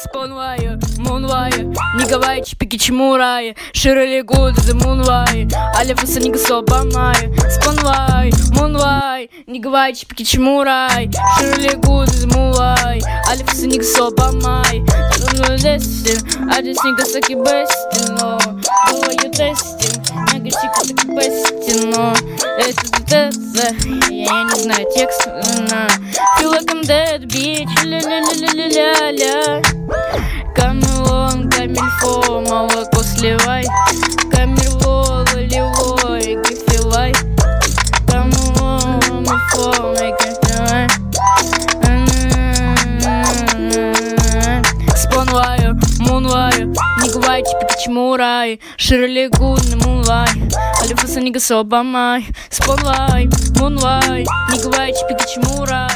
Спонваю, Мунваю, Нигавай, Чипики, Чимурай, Широли Гуд, The Мунвай, Алифаса Нигасо Бамай, Спонвай, Мунвай, Нигавай, Чипики, Чимурай, Широли Гуд, The Мунвай, Алифаса Нигасо Бамай, I just Нигасаки Бестино, Бываю тестим, Нагасика таки Бестино, это я не знаю текст, Feel like I'm dead, bitch, ля-ля-ля-ля-ля-ля. Камелон, камильфо, молоко сливай. Камерло, волевой, гифилай. Камелон, камильфо, гифилай. Спонваю, мунваю, Нигавай, Чипики, Чимурай, Широли Гуд, Мунвай, Алифаса Нигасо Бамай. Спонвай, мунвай, Нигавай, Чипики, Чимурай.